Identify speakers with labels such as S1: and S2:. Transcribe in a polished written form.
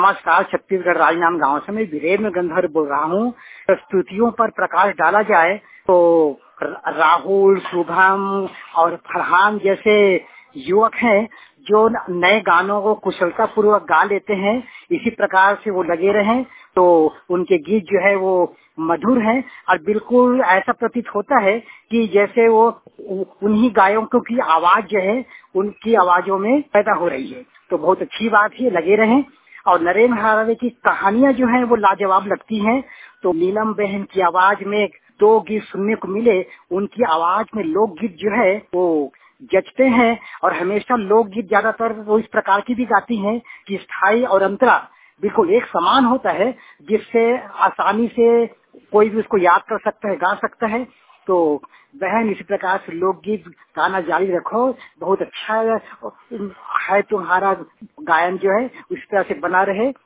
S1: नमस्कार, छत्तीसगढ़ राजनांदगांव गांव से मैं वीरेंद्र गंधर्व बोल रहा हूँ। प्रस्तुतियों पर प्रकाश डाला जाए तो राहुल, शुभम और फरहान जैसे युवक हैं जो नए गानों को कुशलता पूर्वक गा लेते हैं। इसी प्रकार से वो लगे रहें तो उनके गीत जो है वो मधुर हैं और बिल्कुल ऐसा प्रतीत होता है कि जैसे वो उन्हीं गायकों की आवाज जो है उनकी आवाजों में पैदा हो रही है। तो बहुत अच्छी बात है, लगे रहें। और नरेंद्र हरारे की कहानियां जो हैं वो लाजवाब लगती हैं। तो नीलम बहन की आवाज में 2 गीत सुनने को मिले। उनकी आवाज में लोकगीत जो है वो जचते हैं और हमेशा लोकगीत ज्यादातर वो इस प्रकार की भी गाती हैं कि स्थाई और अंतरा बिल्कुल एक समान होता है, जिससे आसानी से कोई भी उसको याद कर सकता है, गा सकता है। तो बहन इसी प्रकार से लोकगीत गाना जारी रखो। बहुत अच्छा है तुम्हारा गायन जो है उस तरह से बना रहे।